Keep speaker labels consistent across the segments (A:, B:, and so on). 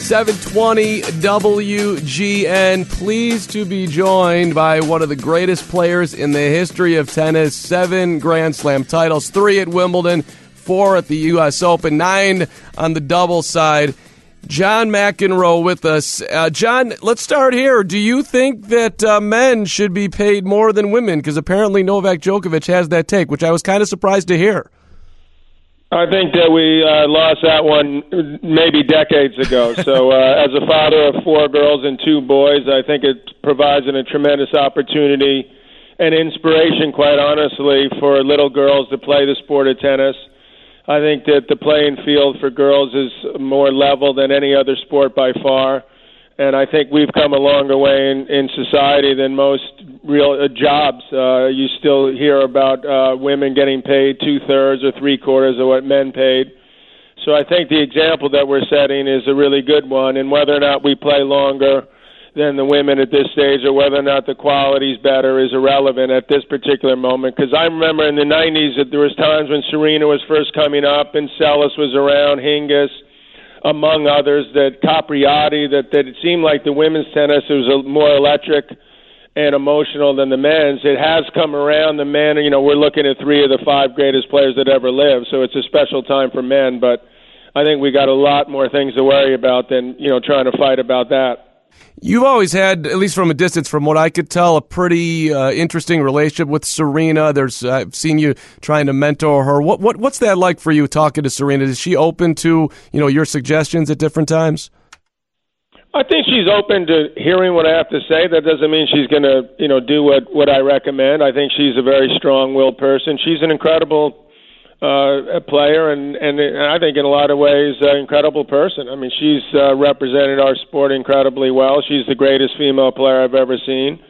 A: 720 WGN. Pleased to be joined by one of the greatest players in the history of tennis. 7 Grand Slam titles, 3 at Wimbledon, 4 at the U.S. Open, 9 on the double side. John McEnroe with us. John, let's start here. Do you think that men should be paid more than women? Because apparently Novak Djokovic has that take, which I was kind of surprised to hear.
B: I think that we lost that one maybe decades ago. So as a father of 4 girls and 2 boys, I think it provides a tremendous opportunity and inspiration, quite honestly, for little girls to play the sport of tennis. I think that the playing field for girls is more level than any other sport by far. And I think we've come a longer way in society than most real jobs. You still hear about women getting paid 2/3 or 3/4 of what men paid. So I think the example that we're setting is a really good one. And whether or not we play longer than the women at this stage or whether or not the quality's better is irrelevant at this particular moment. Because I remember in the 90s that there was times when Serena was first coming up and Seles was around, Hingis, among others, that Capriati, that it seemed like the women's tennis was more electric and emotional than the men's. It has come around. The men, we're looking at 3 of the 5 greatest players that ever lived, so it's a special time for men. But I think we got a lot more things to worry about than, trying to fight about that.
A: You've always had, at least from a distance, from what I could tell, a pretty interesting relationship with Serena. I've seen you trying to mentor her. What's that like for you talking to Serena? Is she open to your suggestions at different times?
B: I think she's open to hearing what I have to say. That doesn't mean she's going to do what I recommend. I think she's a very strong-willed person. She's an incredible player, and I think in a lot of ways an incredible person. I mean, she's represented our sport incredibly well. She's the greatest female player I've ever seen.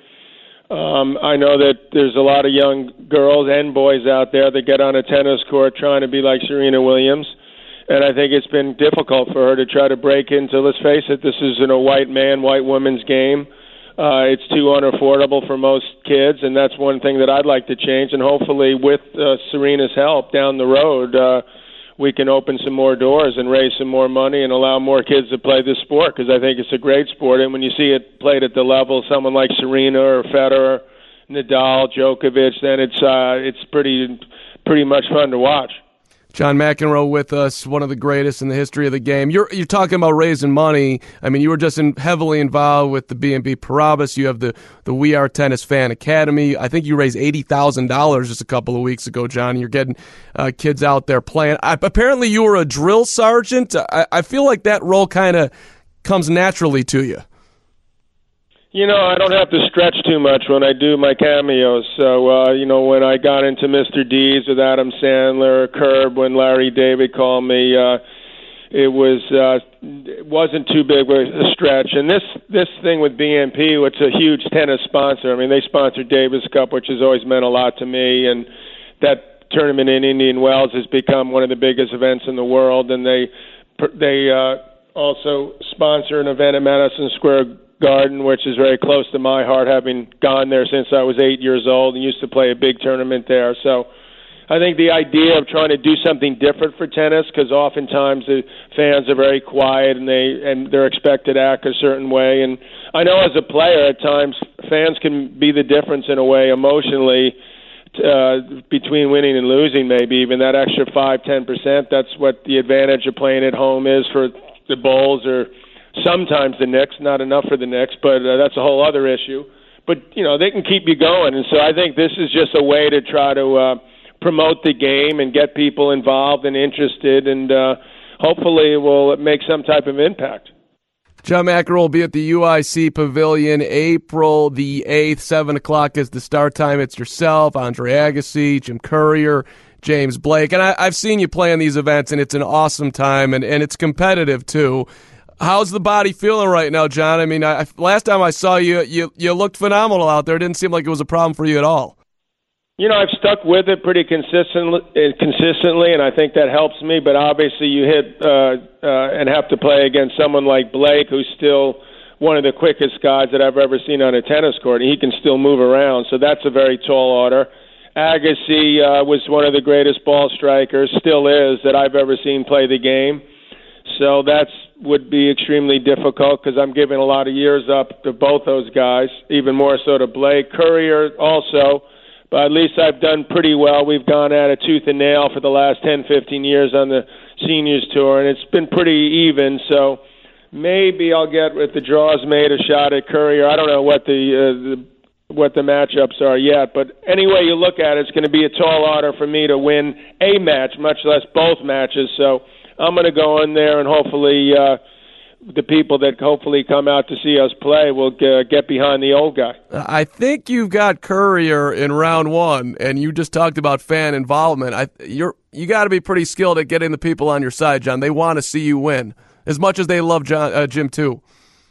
B: I know that there's a lot of young girls and boys out there that get on a tennis court trying to be like Serena Williams, and I think it's been difficult for her to try to break into, let's face it, this is a white man, white woman's game. It's too unaffordable for most kids, and that's one thing that I'd like to change. And hopefully with Serena's help down the road, we can open some more doors and raise some more money and allow more kids to play this sport, because I think it's a great sport. And when you see it played at the level of someone like Serena or Federer, Nadal, Djokovic, then it's pretty much fun to watch.
A: John McEnroe with us, one of the greatest in the history of the game. You're talking about raising money. I mean, you were just heavily involved with the B&B Paribas. You have the We Are Tennis Fan Academy. I think you raised $80,000 just a couple of weeks ago, John. You're getting kids out there playing. Apparently, you were a drill sergeant. I feel like that role kind of comes naturally to you.
B: I don't have to stretch too much when I do my cameos. So, when I got into Mr. Deeds with Adam Sandler, Curb, when Larry David called me, it wasn't too big of a stretch. And this thing with BNP, which is a huge tennis sponsor, I mean, they sponsored Davis Cup, which has always meant a lot to me. And that tournament in Indian Wells has become one of the biggest events in the world. And they also sponsor an event at Madison Square Garden, which is very close to my heart, having gone there since I was 8 years old and used to play a big tournament there. So I think the idea of trying to do something different for tennis, because oftentimes the fans are very quiet and they're expected to act a certain way. And I know as a player at times fans can be the difference in a way emotionally between winning and losing, maybe even that extra 5-10%. That's what the advantage of playing at home is for the Bulls or sometimes the Knicks, not enough for the Knicks, but that's a whole other issue. But, they can keep you going. And so I think this is just a way to try to promote the game and get people involved and interested, and hopefully it will make some type of impact.
A: John McEnroe will be at the UIC Pavilion April the 8th, 7 o'clock is the start time. It's yourself, Andre Agassi, Jim Courier, James Blake. And I've seen you play in these events, and it's an awesome time, and it's competitive too. How's the body feeling right now, John? I mean, last time I saw you, you looked phenomenal out there. It didn't seem like it was a problem for you at all.
B: I've stuck with it pretty consistently, and I think that helps me. But obviously you hit and have to play against someone like Blake, who's still one of the quickest guys that I've ever seen on a tennis court, and he can still move around. So that's a very tall order. Agassi was one of the greatest ball strikers, still is, that I've ever seen play the game. so that's would be extremely difficult because I'm giving a lot of years up to both those guys, even more so to Blake. Courier also, but at least I've done pretty well. We've gone at it tooth and nail for the last 10, 15 years on the Seniors Tour, and it's been pretty even, so maybe I'll get, with the draws made, a shot at Courier. I don't know what the matchups are yet, but anyway you look at it, it's going to be a tall order for me to win a match, much less both matches, so I'm going to go in there and hopefully the people that hopefully come out to see us play will get behind the old guy.
A: I think you've got Courier in round one, and you just talked about fan involvement. You got to be pretty skilled at getting the people on your side, John. They want to see you win as much as they love Jim too.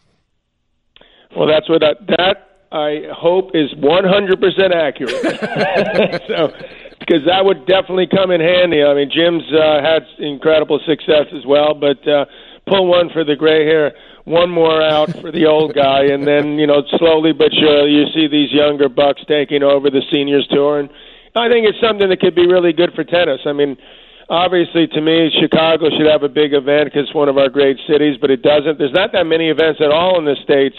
B: Well, that's what I hope is 100% accurate. So. Because that would definitely come in handy. I mean, Jim's had incredible success as well, but pull one for the gray hair, one more out for the old guy, and then, slowly but surely you see these younger bucks taking over the Seniors Tour. And I think it's something that could be really good for tennis. I mean, obviously, to me, Chicago should have a big event because it's one of our great cities, but it doesn't. There's not that many events at all in the States.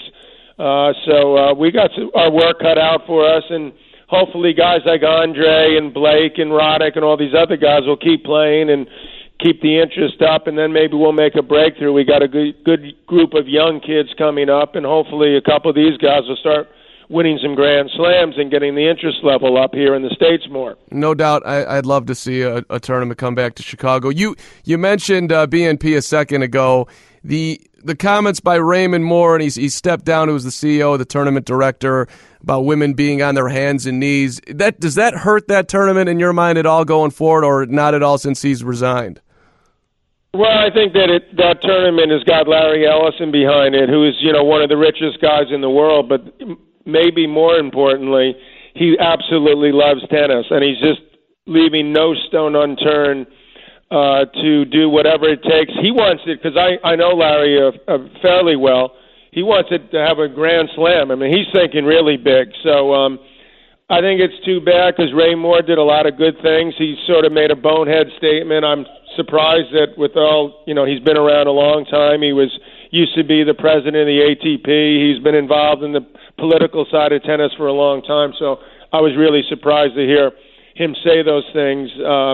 B: So we got our work cut out for us, and hopefully guys like Andre and Blake and Roddick and all these other guys will keep playing and keep the interest up, and then maybe we'll make a breakthrough. We got a good group of young kids coming up, and hopefully a couple of these guys will start winning some Grand Slams and getting the interest level up here in the States more. No
A: doubt. I'd love to see a tournament come back to Chicago. You mentioned BNP a second ago. The comments by Raymond Moore, and he stepped down, who was the CEO, the tournament director, about women being on their hands and knees. Does that hurt that tournament in your mind at all going forward, or not at all since he's resigned?
B: Well, I think that tournament has got Larry Ellison behind it, who is one of the richest guys in the world. But maybe more importantly, he absolutely loves tennis, and he's just leaving no stone unturned to do whatever it takes. He wants it, because I know Larry fairly well. He wants it to have a Grand Slam. I mean, he's thinking really big. So I think it's too bad because Ray Moore did a lot of good things. He sort of made a bonehead statement. I'm surprised that with all, he's been around a long time. He used to be the president of the ATP. He's been involved in the political side of tennis for a long time. So I was really surprised to hear him say those things.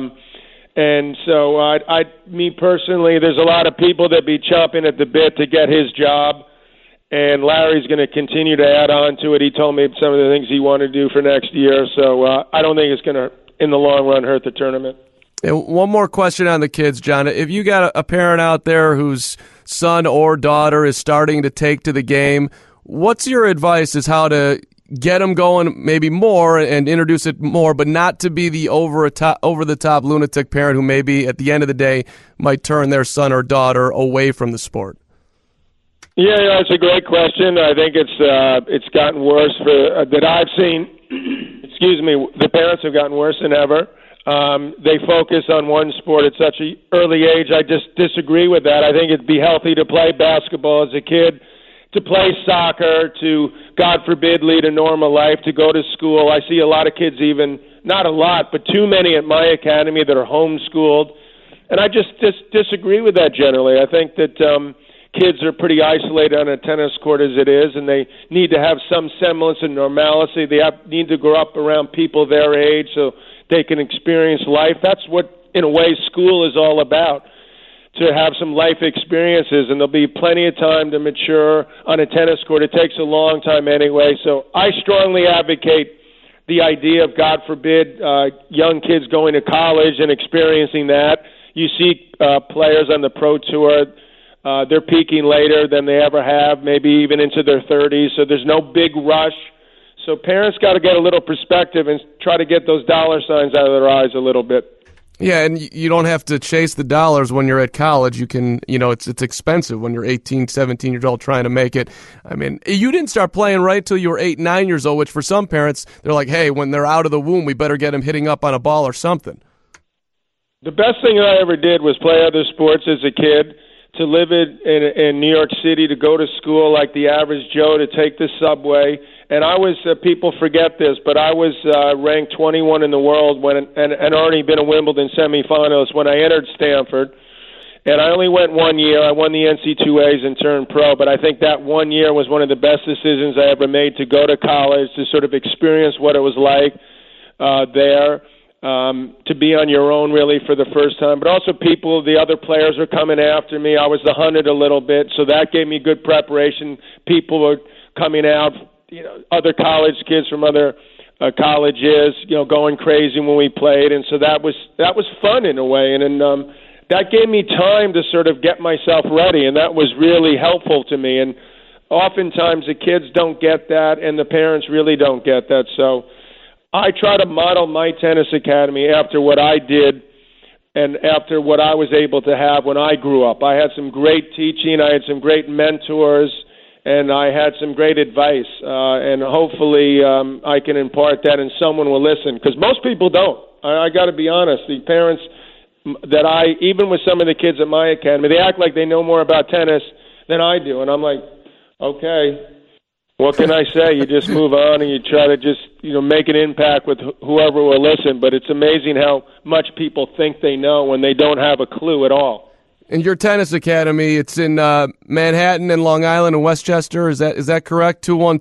B: And so me personally, there's a lot of people that be chomping at the bit to get his job. And Larry's going to continue to add on to it. He told me some of the things he wanted to do for next year. So I don't think it's going to, in the long run, hurt the tournament.
A: And one more question on the kids, John. If you got a parent out there whose son or daughter is starting to take to the game, what's your advice as how to get them going maybe more and introduce it more, but not to be the over-the-top lunatic parent who maybe at the end of the day might turn their son or daughter away from the sport?
B: Yeah, it's a great question. I think it's gotten worse that I've seen. Excuse me. The parents have gotten worse than ever. They focus on one sport at such an early age. I just disagree with that. I think it'd be healthy to play basketball as a kid, to play soccer, to, God forbid, lead a normal life, to go to school. I see a lot of kids, even not a lot, but too many at my academy that are homeschooled. And I just disagree with that generally. I think that kids are pretty isolated on a tennis court as it is, and they need to have some semblance of normalcy. They need to grow up around people their age so they can experience life. That's what, in a way, school is all about, to have some life experiences, and there'll be plenty of time to mature on a tennis court. It takes a long time anyway, so I strongly advocate the idea of, God forbid, young kids going to college and experiencing that. You see players on the pro tour, they're peaking later than they ever have, maybe even into their 30s, so there's no big rush. So parents got to get a little perspective and try to get those dollar signs out of their eyes a little bit.
A: Yeah, and you don't have to chase the dollars when you're at college. You can, it's expensive when you're 18, 17 years old trying to make it. I mean, you didn't start playing right till you were 8, 9 years old, which for some parents, they're like, hey, when they're out of the womb, we better get them hitting up on a ball or something.
B: The best thing I ever did was play other sports as a kid, to live in New York City, to go to school like the average Joe, to take the subway. And I was, people forget this, but I was ranked 21 in the world and already been a Wimbledon semifinalist when I entered Stanford. And I only went 1 year. I won the NC2As and turned pro, but I think that 1 year was one of the best decisions I ever made, to go to college, to sort of experience what it was like there, to be on your own really for the first time. But also the other players were coming after me. I was the hunted a little bit, so that gave me good preparation. People were coming out, other college kids from other colleges, going crazy when we played, and so that was fun in a way, and that gave me time to sort of get myself ready, and that was really helpful to me. And oftentimes the kids don't get that, and the parents really don't get that. So I try to model my tennis academy after what I did and after what I was able to have when I grew up. I had some great teaching, I had some great mentors, and I had some great advice. And hopefully I can impart that and someone will listen, because most people don't. I got to be honest. The parents even with some of the kids at my academy, they act like they know more about tennis than I do. And I'm like, okay, what can I say? You just move on and you try to just, make an impact with whoever will listen. But it's amazing how much people think they know when they don't have a clue at all.
A: And your tennis academy, it's in Manhattan and Long Island and Westchester. Is that correct?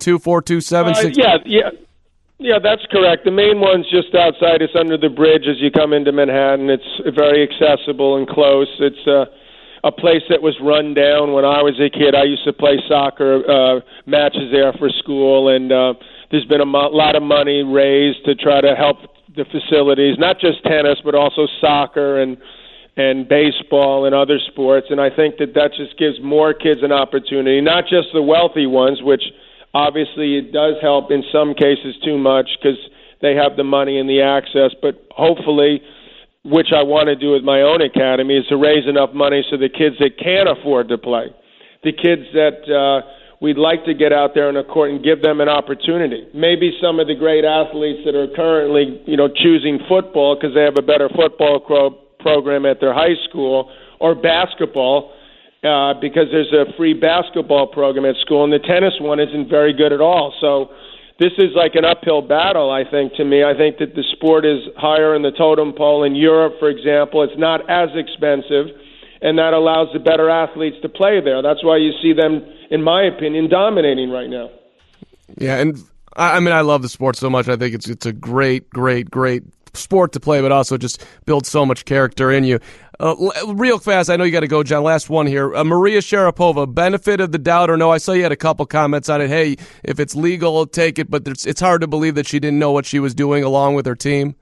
A: 212-427-6.
B: Yeah, that's correct. The main one's just outside. It's under the bridge as you come into Manhattan. It's very accessible and close. It's a place that was run down when I was a kid. I used to play soccer matches there for school, and there's been a lot of money raised to try to help the facilities, not just tennis, but also soccer and baseball and other sports. And I think that just gives more kids an opportunity, not just the wealthy ones, which obviously it does help in some cases too much because they have the money and the access, but hopefully, which I want to do with my own academy, is to raise enough money so the kids that can't afford to play, the kids that we'd like to get out there on a court and give them an opportunity. Maybe some of the great athletes that are currently, choosing football because they have a better football program at their high school, or basketball, because there's a free basketball program at school, and the tennis one isn't very good at all. So this is like an uphill battle, I think, to me. I think that the sport is higher in the totem pole. In Europe, for example, it's not as expensive, and that allows the better athletes to play there. That's why you see them, in my opinion, dominating right now.
A: Yeah, and I mean, I love the sport so much. I think it's a great sport to play, but also just builds so much character in you. Real fast, I know you got to go, John. Last one here. Maria Sharapova, benefit of the doubt or no? I saw you had a couple comments on it. Hey, if it's legal, take it, but it's hard to believe that she didn't know what she was doing along with her team.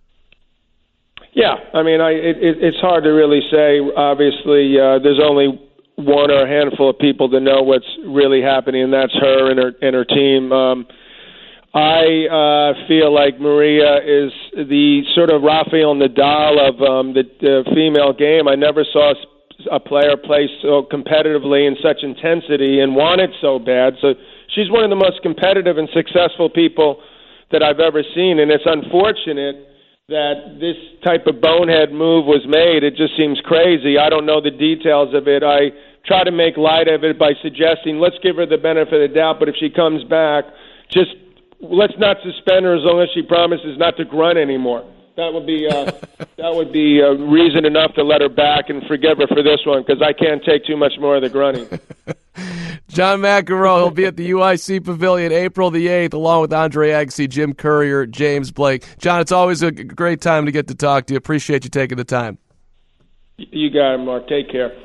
B: Yeah, I mean, it's hard to really say. Obviously, there's only one or a handful of people that know what's really happening, and that's her and her team. I feel like Maria is the sort of Rafael Nadal of the female game. I never saw a player play so competitively in such intensity and want it so bad. So she's one of the most competitive and successful people that I've ever seen, and it's unfortunate that this type of bonehead move was made. It just seems crazy. I don't know the details of it. I try to make light of it by suggesting let's give her the benefit of the doubt, but if she comes back, just let's not suspend her as long as she promises not to grunt anymore. That would be reason enough to let her back and forgive her for this one, because I can't take too much more of the grunting.
A: John McEnroe, he'll be at the UIC Pavilion April the 8th, along with Andre Agassi, Jim Courier, James Blake. John, it's always a great time to get to talk to you. Appreciate you taking the time.
B: You got it, Mark. Take care.